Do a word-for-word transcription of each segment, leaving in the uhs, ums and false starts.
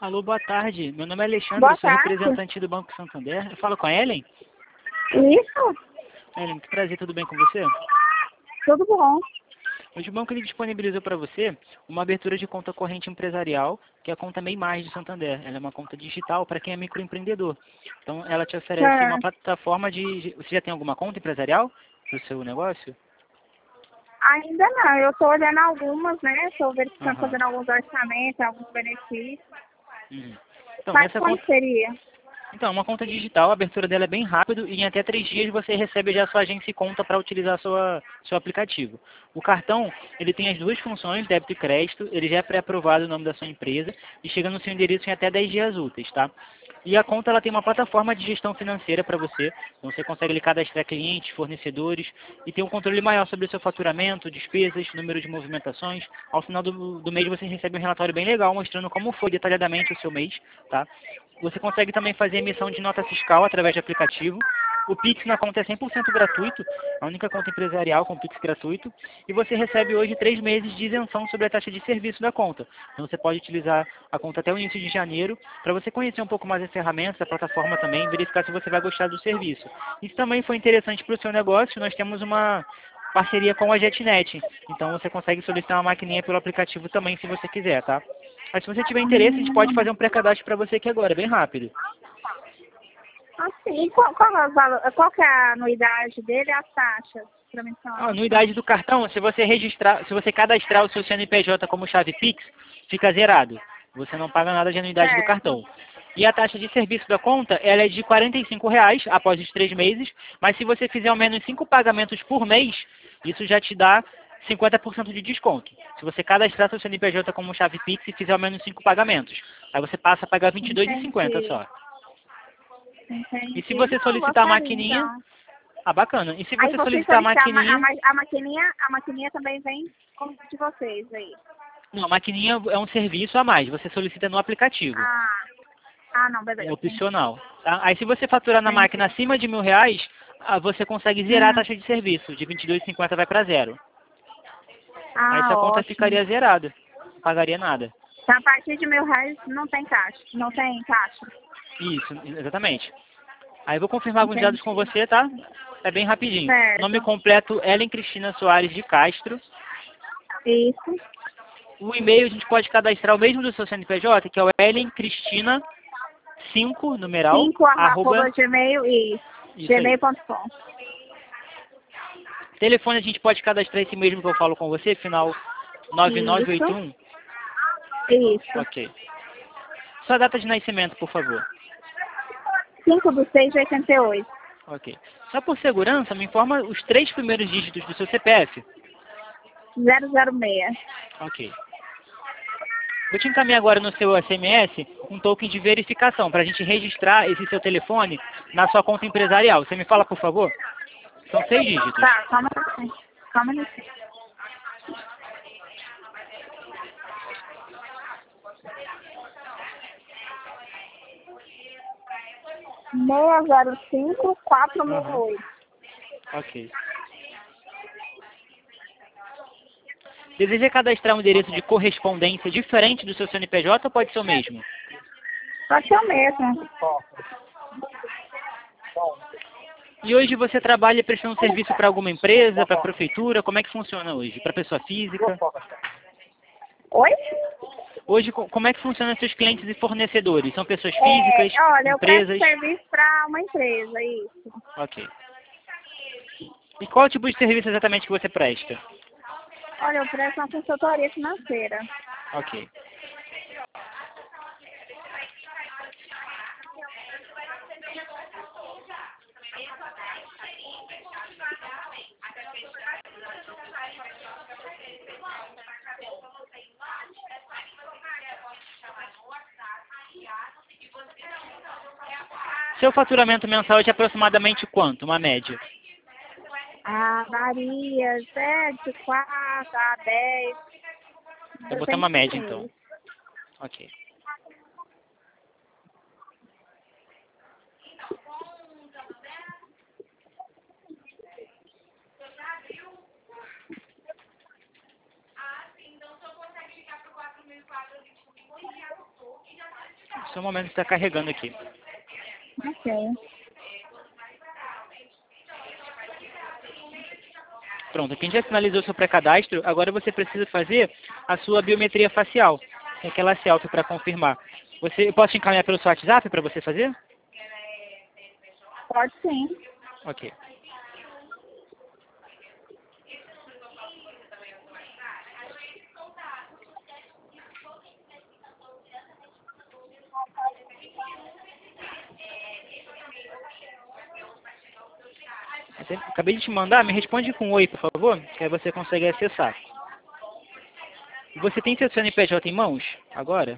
Alô, boa tarde. Meu nome é Alexandre, Boa eu sou tarde. representante do Banco Santander. Eu falo com a Ellen? Isso, Ellen, que prazer, tudo bem com você? tudo bom. Hoje o banco ele disponibilizou para você uma abertura de conta corrente empresarial, que é a conta MEI Mais de Santander. Ela é uma conta digital para quem é microempreendedor. Então, ela te oferece uma É, plataforma de... Você já tem alguma conta empresarial para o seu negócio? ainda não, eu estou olhando algumas, né? Estou verificando, Aham. fazendo alguns orçamentos, alguns benefícios. Uhum. Então, Mas nessa quanto conta... seria? Então, uma conta digital, a abertura dela é bem rápido e em até três dias você recebe já a sua agência e conta para utilizar sua, seu aplicativo. O cartão, ele tem as duas funções, débito e crédito, ele já é pré-aprovado o nome da sua empresa e chega no seu endereço em até dez dias úteis, tá? E a conta ela tem uma plataforma de gestão financeira para você, então você consegue ali cadastrar clientes, fornecedores e ter um controle maior sobre o seu faturamento, despesas, número de movimentações. Ao final do, do mês você recebe um relatório bem legal mostrando como foi detalhadamente o seu mês, tá? Você consegue também fazer emissão de nota fiscal através de aplicativo. O Pix na conta é cem por cento gratuito, a única conta empresarial com Pix gratuito. E você recebe hoje três meses de isenção sobre a taxa de serviço da conta. Então você pode utilizar a conta até o início de janeiro para você conhecer um pouco mais as ferramentas, a plataforma também, verificar se você vai gostar do serviço. Isso também foi interessante para o seu negócio, nós temos uma parceria com a JetNet. Então você consegue solicitar uma maquininha pelo aplicativo também se você quiser, tá? Mas se você tiver interesse, a gente pode fazer um pré-cadastro para você aqui agora, bem rápido. Assim, qual, qual, é o valor, qual que é a anuidade dele e as taxas? Para mim, são A as anuidade do cartão, se você registrar, se você cadastrar o seu C N P J como chave Pix, fica zerado. Você não paga nada de anuidade do certo. cartão. E a taxa de serviço da conta, ela é de quarenta e cinco reais após os três meses, mas se você fizer ao menos cinco pagamentos por mês, isso já te dá cinquenta por cento de desconto. Se você cadastrar seu C N P J como chave Pix e fizer ao menos cinco pagamentos, aí você passa a pagar vinte e dois reais e cinquenta Entendi, só. E se entendi. você Não, solicitar a gostaria, maquininha, então. ah, bacana. E se Aí você vocês solicitar a solicitam a, ma- a, maquininha, ma- a maquininha, a maquininha também vem como de vocês aí. não, a maquininha é um serviço a mais, você solicita no aplicativo. Ah, ah não, É beleza, entendi. opcional. Tá? Aí se você faturar na máquina Entendi. acima de mil reais, ah, você consegue zerar a Hum. taxa de serviço. De vinte e dois reais e cinquenta vai para zero. Aí Ah, sua conta ótimo. ficaria zerada. Não pagaria nada. Então, a partir de mil reais não tem caixa. Não tem caixa. Isso, exatamente. Aí eu vou confirmar alguns dados com Entendi. você, tá? É bem rapidinho. Nome Certo. completo, Ellen Cristina Soares de Castro. Isso. O e-mail a gente pode cadastrar o mesmo do seu C N P J, que é o Ellen Cristina cinco, numeral, cinco arroba, arroba gmail e isso aí. gmail ponto com. Telefone a gente pode cadastrar esse mesmo que eu falo com você, final nove nove Isso. oito um. Isso. Ok. Sua data de nascimento, por favor. cinco do seis de oitenta e oito. Ok. Só por segurança, me informa os três primeiros dígitos do seu C P F. zero zero seis. Ok. Vou te encaminhar agora no seu S M S um token de verificação para a gente registrar esse seu telefone na sua conta empresarial. Você me fala, por favor? São seis dígitos. Tá, calma um minutinho. Calma um minutinho. seis zero cinco quatro Aham. seis oito. Ok. Deseja cadastrar um endereço de correspondência diferente do seu C N P J ou pode ser o mesmo? Pode ser o mesmo. E hoje você trabalha prestando serviço para alguma empresa, para a prefeitura? Como é que funciona hoje? Para pessoa física? Oi? Hoje, co- como é que funcionam seus clientes e fornecedores? São pessoas físicas, É, olha, eu presto empresas? serviço para uma empresa, isso. Ok. E qual tipo de serviço exatamente que você presta? Olha, eu presto uma consultoria financeira. Ok. Seu faturamento mensal é de aproximadamente quanto? Uma média? Ah, varia, sete, quatro, a dez. Vou botar uma Depende do média, então. mês. Ok. Só um momento que está carregando aqui. Ok. Pronto, aqui a gente já finalizou o seu pré-cadastro. Agora você precisa fazer a sua biometria facial. É aquela selfie para confirmar. Você, eu posso te encaminhar pelo seu WhatsApp para você fazer? Pode sim. Ok. Acabei de te mandar, me responde com oi, por favor, que aí você consegue acessar. Você tem seu C N P J em mãos agora?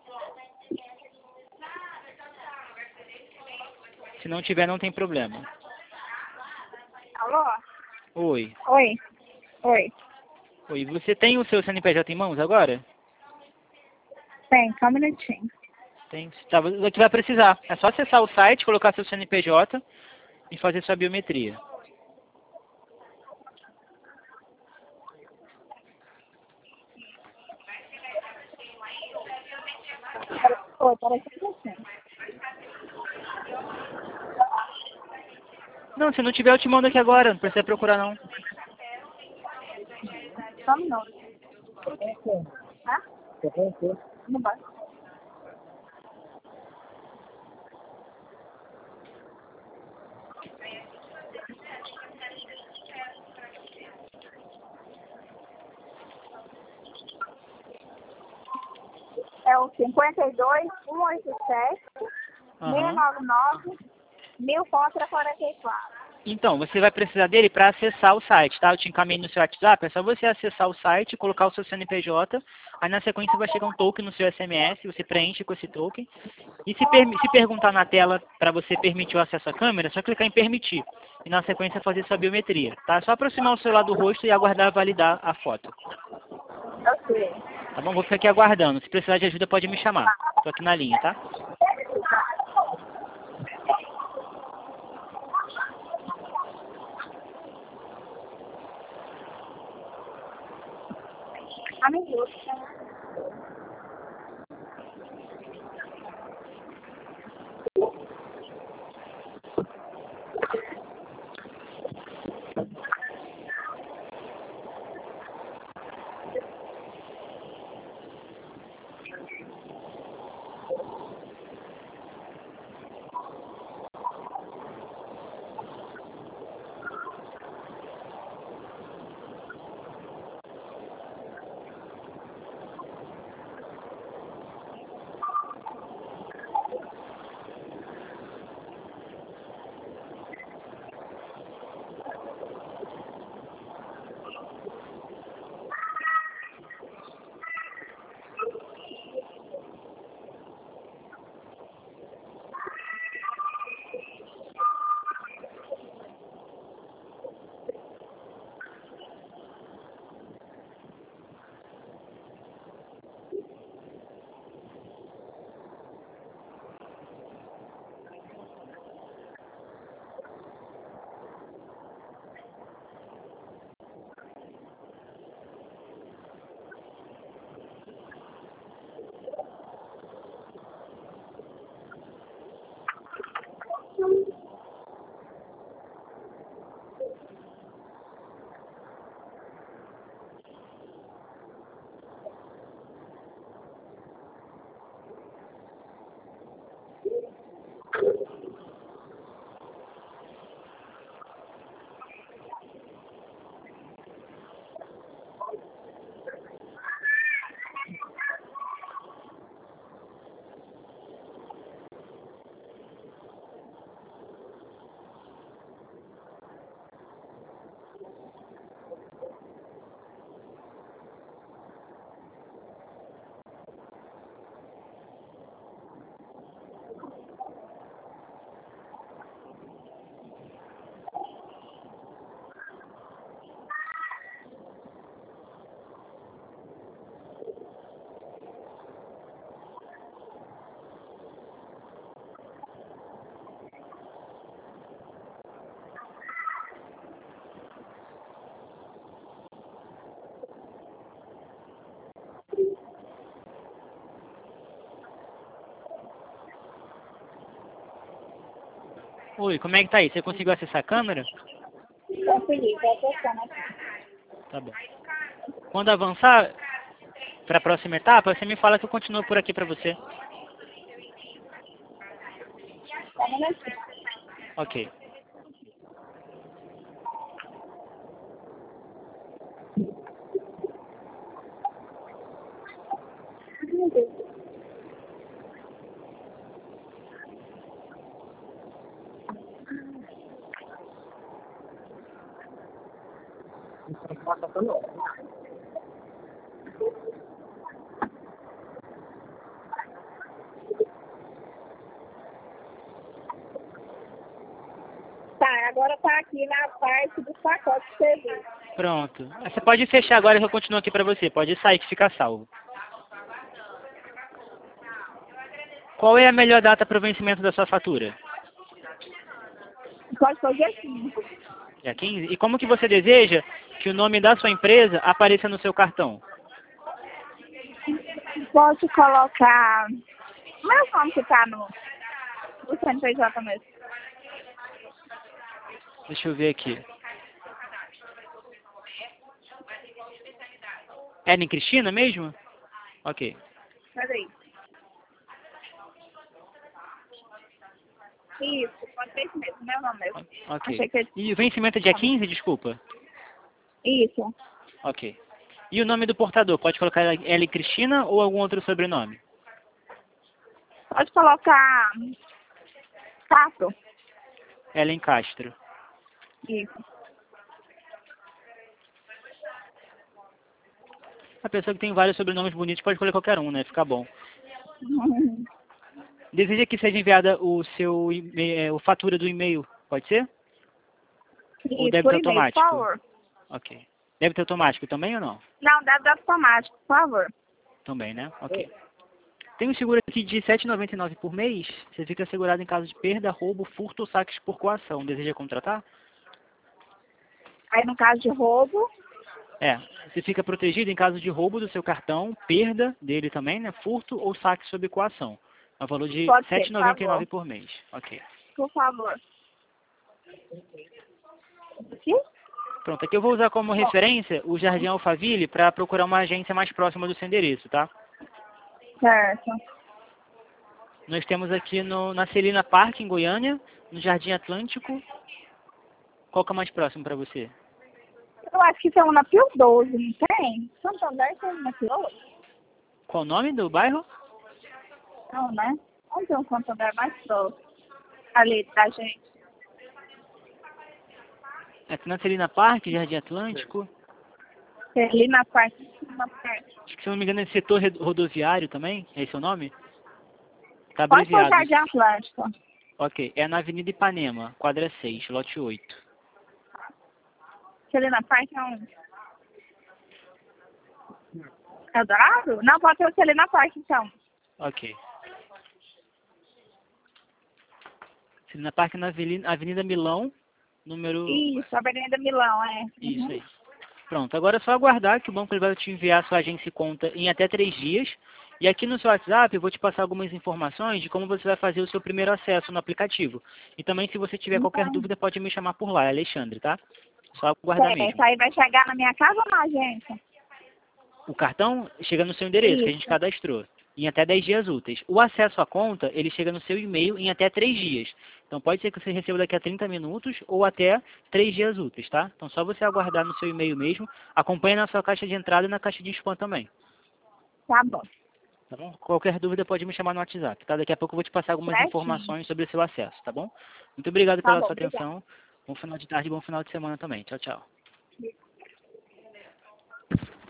Se não tiver, não tem problema. Alô? Oi. Oi. Oi. Oi, você tem o seu C N P J em mãos agora? Tem, só um minutinho. Tem. Tá, você vai precisar. É só acessar o site, colocar seu C N P J e fazer sua biometria. Oi, peraí só um minutinho. Não, se não tiver, eu te mando aqui agora. Não precisa procurar, não. Só um minuto. Hã? No banco. É o cinquenta e dois, cento e oitenta e sete, seiscentos e Aham. noventa e nove, mil contra quarenta e quatro. Então, você vai precisar dele para acessar o site, tá? Eu te encaminhei no seu WhatsApp, é só você acessar o site, colocar o seu C N P J, aí na sequência vai chegar um token no seu S M S, você preenche com esse token, e se, permi- se perguntar na tela para você permitir o acesso à câmera, é só clicar em permitir, e na sequência fazer sua biometria, tá? É só aproximar o celular do rosto e aguardar validar a foto, Ok. tá bom? Vou ficar aqui aguardando, se precisar de ajuda pode me chamar, tô aqui na linha, tá? Amigo. Oi, como é que tá aí? Você conseguiu acessar a câmera? Consegui, tô acessando aqui. Tá bom. Quando avançar para a próxima etapa, você me fala que eu continuo por aqui para você. Tá vendo aqui? Ok. Meu Deus. Tá, agora tá aqui na parte do pacote de serviço. Pronto. Você pode fechar agora que eu continuo aqui para você. Pode sair que fica salvo. Qual é a melhor data para o vencimento da sua fatura? Pode fazer assim. Dia quinze? E como que você deseja que o nome da sua empresa apareça no seu cartão? Pode colocar... Meu nome que tá no, no C N P J mesmo. Deixa eu ver aqui. Ellen Cristina mesmo? Ok. Peraí. Isso, pode ser isso mesmo, meu nome mesmo. Ok. Achei que... E o vencimento é dia quinze, desculpa? Isso. Ok. E o nome do portador? Pode colocar Ellen Cristina ou algum outro sobrenome? Pode colocar... Castro. Ellen Castro. Isso. A pessoa que tem vários sobrenomes bonitos pode escolher qualquer um, né? Fica bom. Deseja que seja enviada o seu e-mail, o fatura do e-mail, pode ser? Ou Isso, débito por e-mail, por automático? favor. Ok. Débito automático também ou não? Não, deve automático, por favor. Também, né? Ok. Tem um seguro aqui de sete reais e noventa e nove centavos por mês. Você fica assegurado em caso de perda, roubo, furto ou saques por coação. Deseja contratar? Aí no caso de roubo, É. Você fica protegido em caso de roubo do seu cartão, perda dele também, né? Furto ou saque sob coação. É o valor de pode sete ser, reais e por noventa e nove favor. centavos por mês. Ok. Por favor. Aqui? Pronto, aqui eu vou usar como referência o Jardim Alphaville para procurar uma agência mais próxima do seu endereço, tá? Certo. Nós temos aqui no, na Celina Park, em Goiânia, no Jardim Atlântico. Qual que é mais próximo para você? Eu acho que tem uma na Pio doze, não tem? Santander tem uma na Pio doze? Qual o nome do bairro? Não, né? Onde tem um Santander mais próximo? Ali da gente. Aqui na Celina Park, Jardim Atlântico. Tem ali na parte, na parte. Acho que, se não me engano, é setor red- rodoviário também. É esse o nome? Tá Pode pôr abreviado. Jardim Atlântico. Ok, é na Avenida Ipanema, quadra seis, lote oito. Ali na parte é onde? Eldorado? Não, pode ser ali na parte, então. Ok. Celina Park na Avenida, Avenida Milão, número... Isso, Avenida Milão, é. Isso Uhum. aí. Pronto, agora é só aguardar que o banco ele vai te enviar a sua agência e conta em até três dias. E aqui no seu WhatsApp eu vou te passar algumas informações de como você vai fazer o seu primeiro acesso no aplicativo. E também, se você tiver qualquer Então, dúvida, pode me chamar por lá, é Alexandre, tá? Só aguardar certo. mesmo. Aí vai chegar na minha casa ou na agência? O cartão chega no seu endereço, que a gente Isso. cadastrou, em até dez dias úteis. O acesso à conta, ele chega no seu e-mail em até três dias. Então pode ser que você receba daqui a trinta minutos ou até três dias úteis, tá? Então só você aguardar no seu e-mail mesmo. Acompanhe na sua caixa de entrada e na caixa de spam também. Tá bom. Tá bom? Qualquer dúvida pode me chamar no WhatsApp, tá? Daqui a pouco eu vou te passar algumas Certinho. informações sobre o seu acesso, tá bom? Muito obrigado Tá pela bom, sua obrigada. atenção. Bom final de tarde e bom final de semana também. Tchau, tchau.